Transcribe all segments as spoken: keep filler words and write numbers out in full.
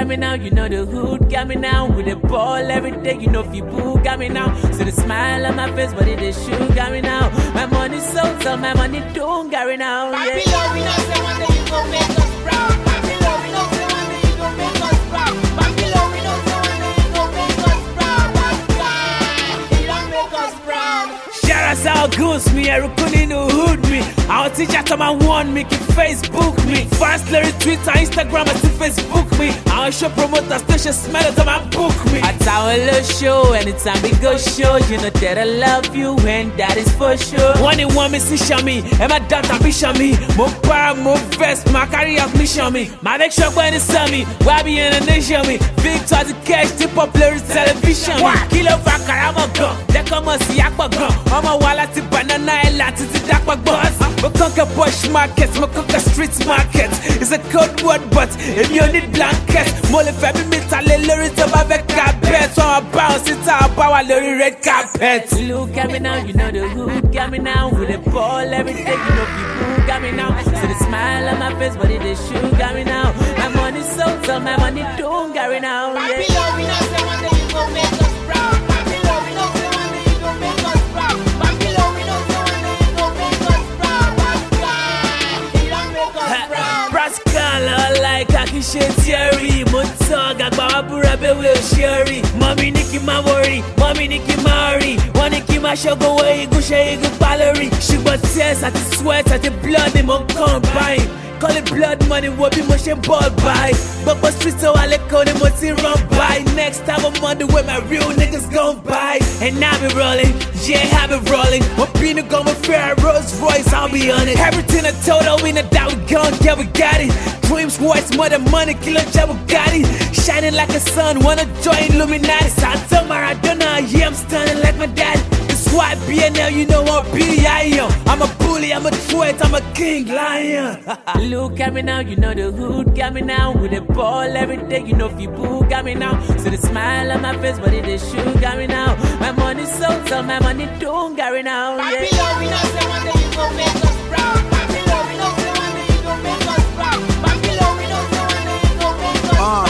at me now, you know the hood got me now. With a ball every day, you know if you boo got me now. See the smile on my face, but it is shoe got me now. My money so so, my money don't got me now. Yeah. Babylon, we know say one day you gon' make us proud. Babylon, we know say one day you gon' make us proud. Babylon, we know say one day you gon' make us proud. Babylon, you don't make us proud. Shout out to all goons, me, everyone in the hood, me. Our teacher to my one, me, keep Facebook, me. Fast Larry, Twitter, Instagram, and Facebook, me. Our show promoter, station smell it to my book, me. At our little show, anytime we go show, you know that I love you, and that is for sure. One in one, me, see, show me, and my daughter, be show me. More power, more vest, my career, me, show me. My make sure when it's on me, why be in a nation, me. Victor, the cash, the popular television, me. Kilo, Fakar, I'm a gun. They come and see, I'm a gun. I'm a wallet, banana, and latin, the dark bus. My conquer bush markets, my conquer street markets. It's a code word, but if you need blankets, more if every metal, lyrics about the carpet. So I bounce it out, power, the red carpet. Look at me now, you know the hood got me now. With a ball every day, you know people got me now. See the smile on my face, but it is shoe got me now. My money so so, my money don't got me now. Yeah. Babylon, we know say one day you gon' make us proud. Babylon, we know say one day you gon' make us proud. Babylon, we know say one day you gon' make us proud. Babylon, you don't make us proud. Practical, like I can share theory. Montag, I got a burabe will sherry. Mommy Nikki, my worry. Mommy Nikki, Mari. One Nikki, my show go away. Go share, go gallery. She got tears at the sweat, at the blood, they won't combine. Call it blood money, what be motion ball by. But what street so I let go, they must run by. Next time I'm on the way, my real niggas gon' buy. And I be rolling, yeah, I be rolling. One being gon' my fair Rolls Royce, I'll be on it. Everything I told her, we know that we gon' get, we got it. Dreams worth more than money, kilo job, we got it. Shining like a sun, wanna join Illuminati. Santo Maradona, yeah, I'm stunning like my daddy. Why B N L, you know what B I am. I'm a bully, I'm a threat, I'm a king lion. Look at me now, you know the hood got me now. With a ball every day, you know if you boo got me now. See the smile on my face, but it is shoe got me now. My money so so, my money don't got me now. Yeah. Babylon, we know say one day you gon' make us proud. Babylon, we know say one day you gon' make us proud. Babylon, we know say one day you gon' make us proud.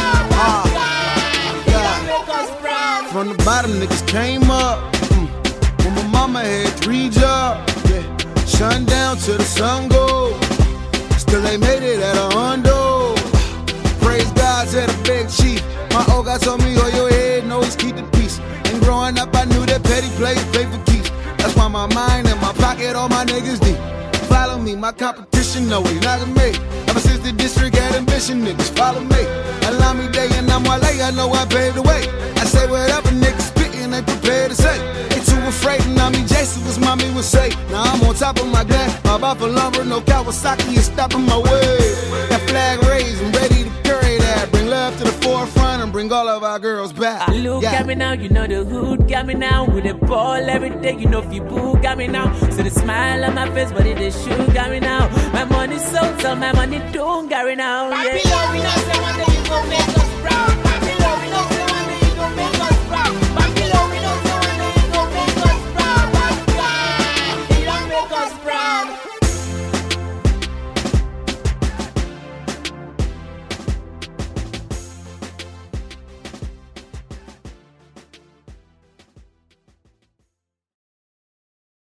Babylon, you don't make us proud. From the bottom, niggas came up. When my mama had three jobs, yeah. Sundown till the sun go. Still ain't made it at a hundo. Praise God to the big chief. My old guy told me, hold your head, and always keep the peace. And growing up, I knew that petty plays pay for keeps. That's why my mind and my pocket, all my niggas deep. Follow me, my competition, no way, not me. Ever since the district had ambition, niggas follow me. Allow me day and I'm while I know I paved the way. I say whatever niggas spittin', they prepared to say. Afraid and I mean Jason was mommy would say. Now I'm on top of my game. About for lumber, no Kawasaki is stopping my way. That flag raised and ready to carry that. Bring love to the forefront and bring all of our girls back. Look yeah. at me now, you know the hood got me now. With a ball every day, you know if you boo got me now. See the smile on my face, but it is shoe got me now. My money so so, my money don't got me now. Babylon, we know say one day you gon' make us proud.